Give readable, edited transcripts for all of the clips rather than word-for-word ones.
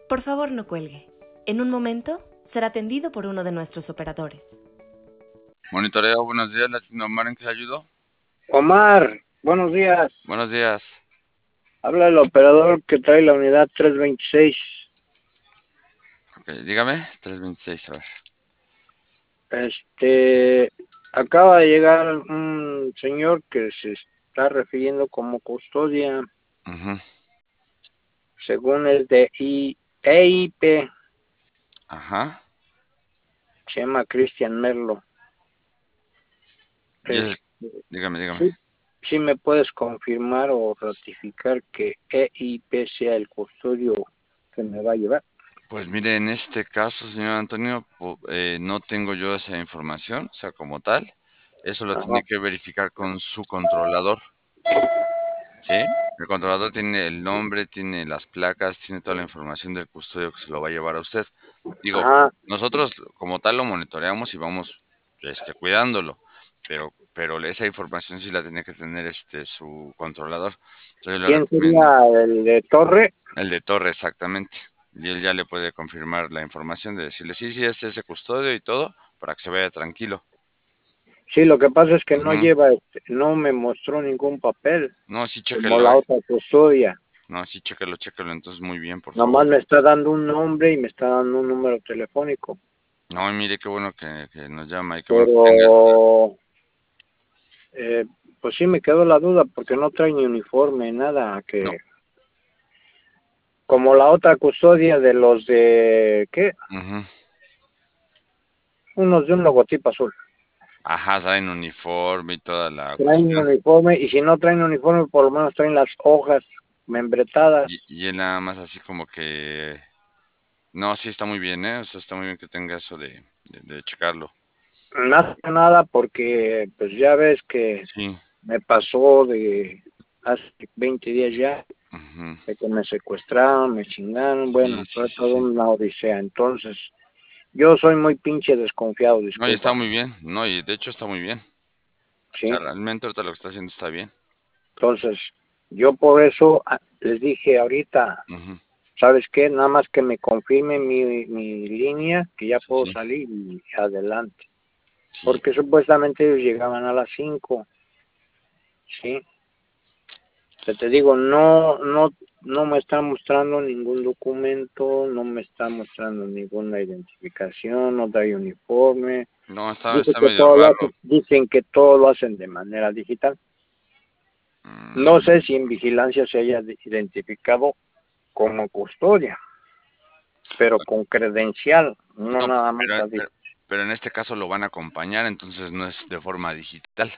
Por favor, no cuelgue. En un momento será atendido por uno de nuestros operadores. Monitoreo, buenos días, Latino Omar, ¿en qué le ayudo? Omar, buenos días. Buenos días. Habla el operador que trae la unidad 326. Ok, dígame, 326, a ver. Acaba de llegar un señor que se está refiriendo como custodia, Ujú. según es de EIP, Ajá. se llama Cristian Merlo. Y es, dígame. Sí, sí me puedes confirmar o ratificar que EIP sea el custodio que me va a llevar. Pues mire, en este caso, señor Antonio, no tengo yo esa información, o sea, como tal. Eso lo Ajá. tiene que verificar con su controlador, ¿sí? El controlador tiene el nombre, tiene las placas, tiene toda la información del custodio que se lo va a llevar a usted. Digo, Ajá. nosotros como tal lo monitoreamos y vamos cuidándolo, pero esa información sí la tiene que tener su controlador. Entonces yo le ¿Quién recomiendo sería el de Torre? el de Torre exactamente. Y él ya le puede confirmar la información de decirle, sí, sí, es ese custodio y todo, para que se vaya tranquilo. Sí, lo que pasa es que no Ujú. lleva, no me mostró ningún papel, No, sí, como chéquelo, la otra custodia. No, sí, chéquelo, entonces muy bien, por favor. Nomás me está dando un nombre y me está dando un número telefónico. No, y mire qué bueno que nos llama y qué bueno que tenga duda. Pero, eh, pues sí me quedó la duda porque no trae ni uniforme, nada, No. que como la otra custodia de los de, ¿qué? Ujú. Unos de un logotipo azul. Ajá, traen uniforme y toda la Traen cuestión. uniforme y si no traen uniforme, por lo menos traen las hojas membretadas. Y él nada más así como que... No, sí está muy bien, ¿eh? O sea, está muy bien que tenga eso de checarlo. Más que nada porque, pues ya ves que Sí. me pasó de hace 20 días ya, Ujú. de que me secuestraron, me chingaron, Sí, bueno, sí, fue sí, todo sí. una odisea. Entonces, yo soy muy pinche desconfiado, No, y está discúlpame, muy bien. No, y de hecho está muy bien. O sea, ¿sí? realmente ahorita lo que está haciendo está bien. Entonces, yo por eso les dije ahorita, Ujú. ¿sabes qué? Nada más que me confirme mi línea, que ya Sí, puedo sí, salir y adelante. sí. Porque supuestamente ellos llegaban a las 5, ¿sí? Te digo, no me está mostrando ningún documento, no me está mostrando ninguna identificación, no trae uniforme. No, está medio raro. Dicen que todo lo hacen de manera digital. No Mm, sé si en vigilancia se haya identificado como custodia, pero con credencial, no no, nada más pero, así. pero, pero en este caso lo van a acompañar, entonces no es de forma digital.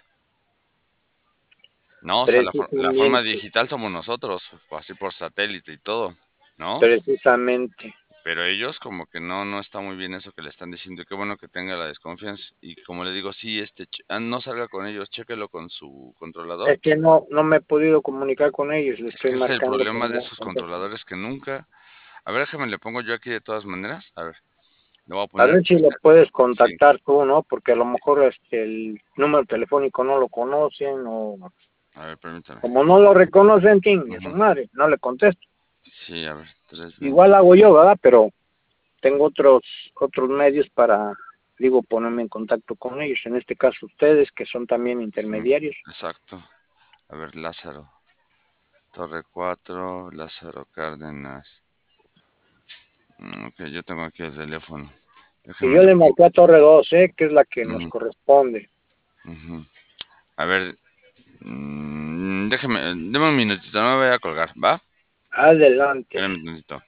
No, o sea, la forma Precisamente, digital somos nosotros, así por satélite y todo, ¿no? precisamente. Pero ellos como que no está muy bien eso que le están diciendo. Y qué bueno que tenga la desconfianza. Y como le digo, sí, no salga con ellos, chéquelo con su controlador. Es que no me he podido comunicar con ellos, le Es estoy que es el marcando, pero problema de no esos contestan. controladores que nunca... A ver, déjame, le pongo yo aquí de todas maneras. A ver, le voy a A poner ver aquí. si lo puedes Sí, contactar tú, ¿no? Porque a lo mejor el número telefónico no lo conocen o a ver, permítame. como no lo reconocen, ¿quién? A su Ujú. madre, no le contesto. Sí, a ver, 320. Igual hago yo, ¿verdad? Pero tengo otros medios para, digo, ponerme en contacto con ellos. En este caso ustedes, que son también Sí, intermediarios. exacto. A ver, Lázaro. Torre 4, Lázaro Cárdenas. Ok, yo tengo aquí el teléfono. Y Déjame yo le le pongo. marqué a Torre 2, que es la que nos Mm, corresponde. ujú. A ver, deme un minutito, no me voy a colgar, ¿va? Adelante. Espérame un minutito.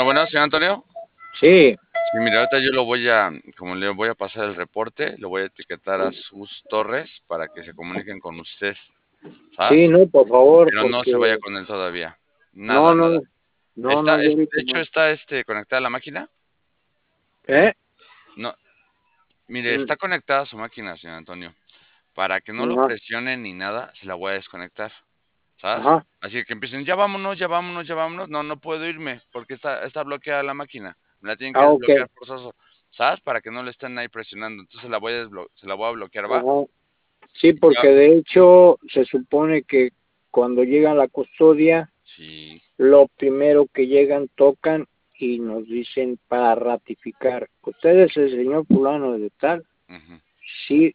Bueno, señor Antonio. Sí. Sí, mira, ahorita yo como le voy a pasar el reporte, lo voy a etiquetar a sus torres para que se comuniquen con usted, Sí, ¿sabes? no, por favor, Pero no se vaya porque... con él todavía. No, Nada, no, nada. no, yo De ahorita hecho, no. está conectada a la máquina. ¿Eh? No, mire, Mm, está conectada a su máquina, señor Antonio. Para que no lo Ajá, presionen ni nada, se la voy a desconectar, ¿sabes? ajá. Así que empiecen, ya vámonos, ya vámonos, ya vámonos. No, no puedo irme porque está bloqueada la máquina. Me la tienen que Ok. desbloquear forzoso, ¿sabes? Para que no le estén ahí presionando. Entonces se la voy a bloquear, ¿va? Ajá. Sí, Ya. porque de hecho se supone que cuando llega la custodia, Sí. lo primero que llegan, tocan y nos dicen para ratificar. Usted es el señor fulano de tal, Ujú. sí,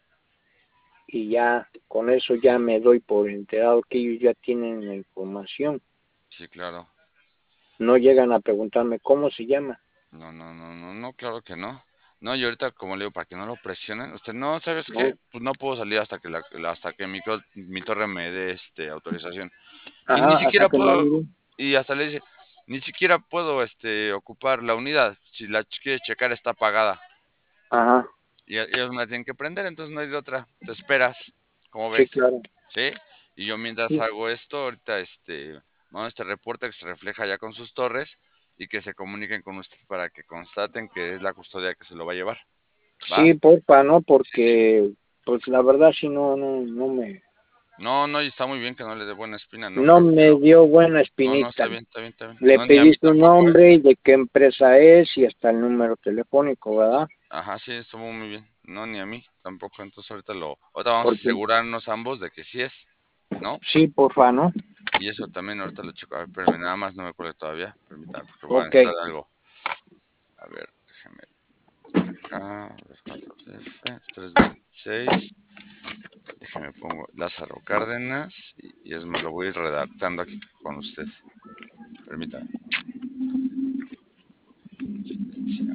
y ya con eso ya me doy por enterado que ellos ya tienen la información. Sí, claro. No llegan a preguntarme cómo se llama. No, no, no, no, no, claro que no. No, y ahorita, como le digo, para que no lo presionen, usted no, ¿sabes No. qué? Pues no puedo salir hasta que hasta que mi torre me dé autorización. Y ni Ajá, hasta siquiera que me puedo, digan. y hasta le dice, ni siquiera puedo ocupar la unidad. Si la quieres checar, está apagada. Ajá, Y ellos me la tienen que prender, entonces no hay de otra. Te esperas, ¿cómo sí, ves? claro. ¿Sí? Y yo mientras Sí, hago esto, ahorita mando este reporte que se refleja ya con sus torres y que se comuniquen con usted para que constaten que es la custodia que se lo va a llevar. ¿Va? sí, porfa, ¿no? Sí, sí. Porque, pues la verdad sí no No, no, y está muy bien que no le dé buena espina, no no creo que me dio buena no, no, espinita. está bien, está bien, está bien. Le No, ni a mí pedí su tampoco, ¿eh? nombre y de qué empresa es y hasta el número telefónico, ¿verdad? Ajá, sí, estuvo muy bien. No, ni a mí tampoco. Entonces ahorita vamos a Porque asegurarnos ambos de que sí es, ¿no? sí, porfa, ¿no? Y eso también ahorita lo checo. A ver, espérame, nada más no me acuerdo todavía. Permítame, porque voy a Ok, necesitar algo. A ver, déjeme acá. 4F, 326. Déjeme pongo Lázaro Cárdenas. Y es más, lo voy a ir redactando aquí con usted. Permítame. Incidencia.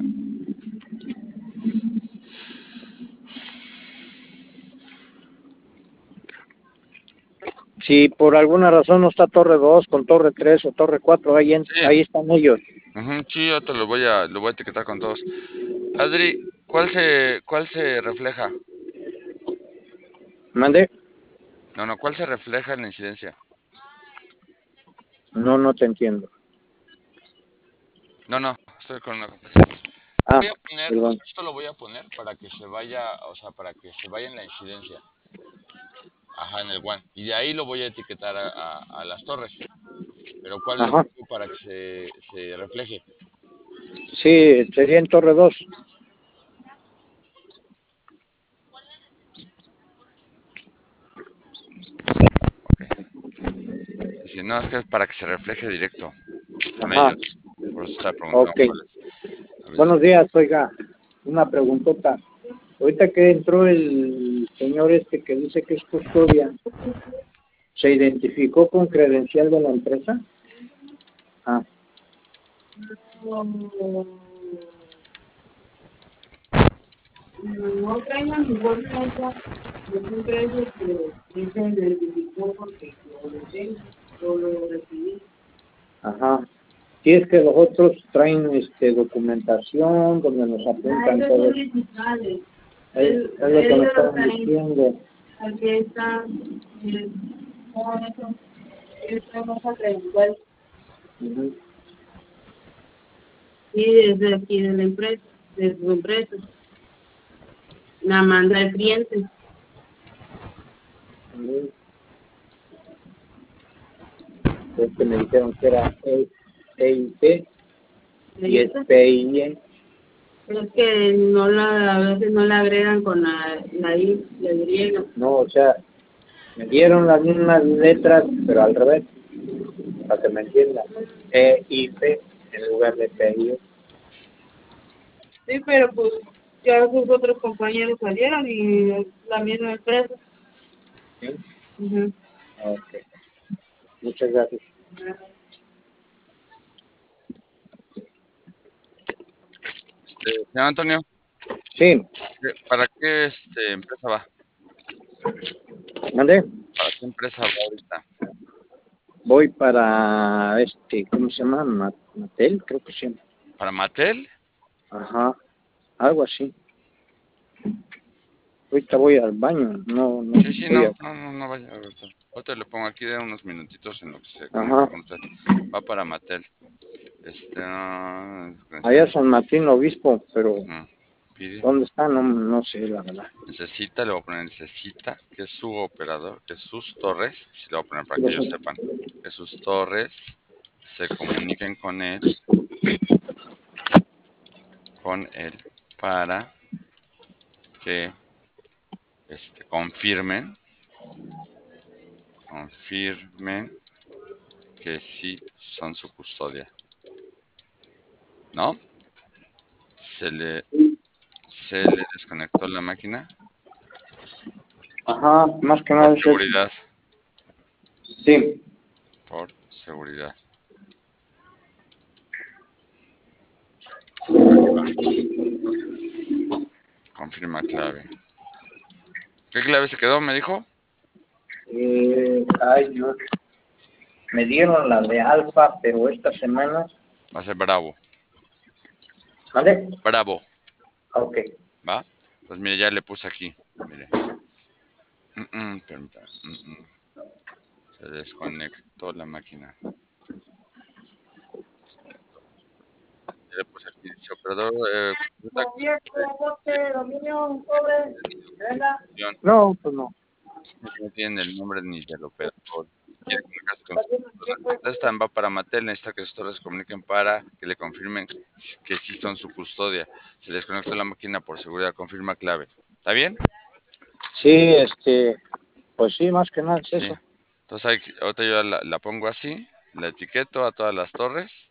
si por alguna razón no está Torre 2 con Torre 3 o Torre 4 Sí, ahí están ellos. ujú, sí, yo te lo voy a etiquetar con todos. Adri, cuál se refleja? ¿Mande? No, no, ¿cuál se refleja en la incidencia? No, no te entiendo. No, no, estoy con una compañera. Ah, Voy a poner, perdón. esto lo voy a poner para que se vaya, o sea, para que se vaya en la incidencia. Ajá, en el One. Y de ahí lo voy a etiquetar a las torres. Pero ¿cuál le Ajá. pongo para que se refleje? Sí, sería en Torre 2. Ok. Sí, sí, no, es que es para que se refleje directo con Ajá. ellos. Por eso estaba preguntando Ok. cuál es. A ver, Buenos días, oiga. Una preguntota. Ahorita que entró el señor este que dice que es custodia, ¿se identificó con credencial de la empresa? Ah, No traigan ningún cosa, yo siempre digo que se identificó porque lo recibí. ajá. Si es que los otros traen documentación donde nos apuntan Esos todo. son digitales. Es lo que Ellos me lo estaban traen, diciendo. aquí está, todo eso, esta cosa credencial, Ujú. y desde aquí de la empresa, de su empresa, la manda el cliente. Ujú. Es que me dijeron que era EIP y es PIE. Es que a veces no la agregan con la I, la griega. No, o sea, me dieron las mismas letras, pero al revés, para que me entiendan. EIP en lugar de PIE. Sí, pero pues ya sus otros compañeros salieron y es la misma empresa. ¿Sí? Ujú. Ok. Muchas gracias. señor Antonio, Sí, ¿para qué empresa va? ¿mande? ¿Para qué empresa va ahorita? Voy para ¿cómo se llama? Mattel, creo que sí. ¿Para Mattel? Ajá, algo así. Ahorita voy al baño, no Sí, voy a... no vaya. Ahorita le pongo aquí de unos minutitos en lo que se Ajá, conecta con usted. Va para Mattel. allá San Martín Obispo, pero Pide. ¿dónde está? No sé, la verdad. Necesita, le voy a poner necesita, que es su operador, que sus torres, si le voy a poner para que ellos sepan, que sus torres se comuniquen con él para que confirmen que sí son su custodia, ¿no? Se le desconectó la máquina Ajá, más que nada por es eso. seguridad, Sí. por seguridad. Confirma clave. ¿Qué clave se quedó? ¿Me dijo? Ay, Dios. Me dieron la de alfa, pero esta semana... Va a ser bravo. ¿Vale? Bravo. Ok. ¿Va? Pues mire, ya le puse aquí. Mire. Permítame. Se desconectó la máquina. Ya le puse aquí. Dice operador. No, pues no. No tienen el nombre ni del operador. Quiere comunicarse con sus torres. Contestan, va para Mattel. Necesita que sus torres se comuniquen para que le confirmen que sí son su custodia. Se desconectó la máquina por seguridad. Confirma clave. ¿Está bien? Sí, pues sí, más que nada es Sí. eso. Entonces ahorita yo la pongo así. La etiqueto a todas las torres.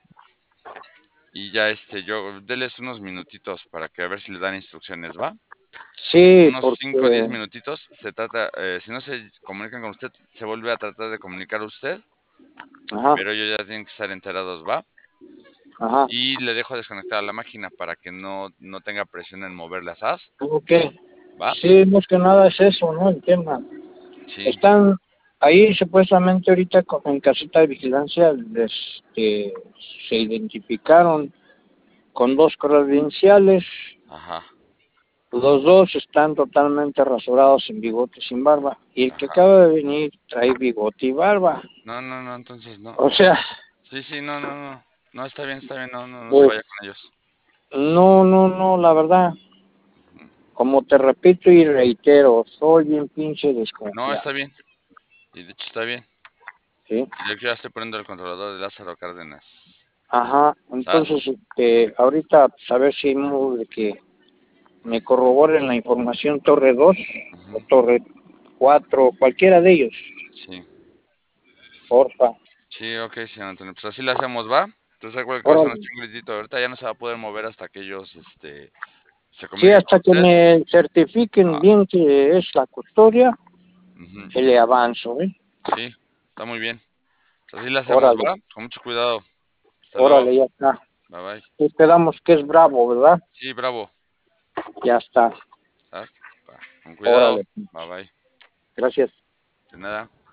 Y ya yo, déles unos minutitos para que a ver si le dan instrucciones, ¿va? Sí, Unos 5 o 10 porque... minutitos, se trata, si no se comunican con usted, se vuelve a tratar de comunicar usted, Ajá, pero ellos ya tienen que estar enterados, ¿va? ajá. Y le dejo desconectar la máquina para que no tenga presión en mover las as, Ok. ¿va? Sí, más que nada es eso, ¿no? El tema. Sí, Están ahí supuestamente ahorita en casita de vigilancia, se identificaron con dos credenciales. ajá, Los dos están totalmente rasurados, sin bigote, sin barba. Y el que ajá. acaba de venir trae bigote y barba. No, entonces no. O sea, Sí, no. No, está bien, no se pues, vaya con ellos. no, la verdad, como te repito y reitero, soy bien pinche No, desconfiado, está bien, y de hecho está bien. ¿sí? Y yo ya estoy poniendo el controlador de Lázaro Cárdenas. Ajá, ¿Sas? entonces, ahorita, pues, a ver si hay modo de que me corroboren la información Torre 2 o Ujú, Torre 4, cualquiera de ellos, sí. porfa. Sí, ok, señor Antonio. Pues así lo hacemos, ¿va? Entonces, cualquier cosa nos Órale. echa un gritito. Ahorita ya no se va a poder mover hasta que ellos se Sí, comuniquen con hasta que usted. me certifiquen Ah, bien que es la custodia, ujú, y le avanzo, ¿eh? sí, está muy bien. Pues así lo hacemos, Órale, ¿va? Con mucho cuidado. Hasta luego. órale, ya está. Bye bye. Y quedamos que es bravo, ¿verdad? Sí, bravo. Ya está. ¿Sas? Va. Con cuidado. Órale, Bye bye. gracias. De nada.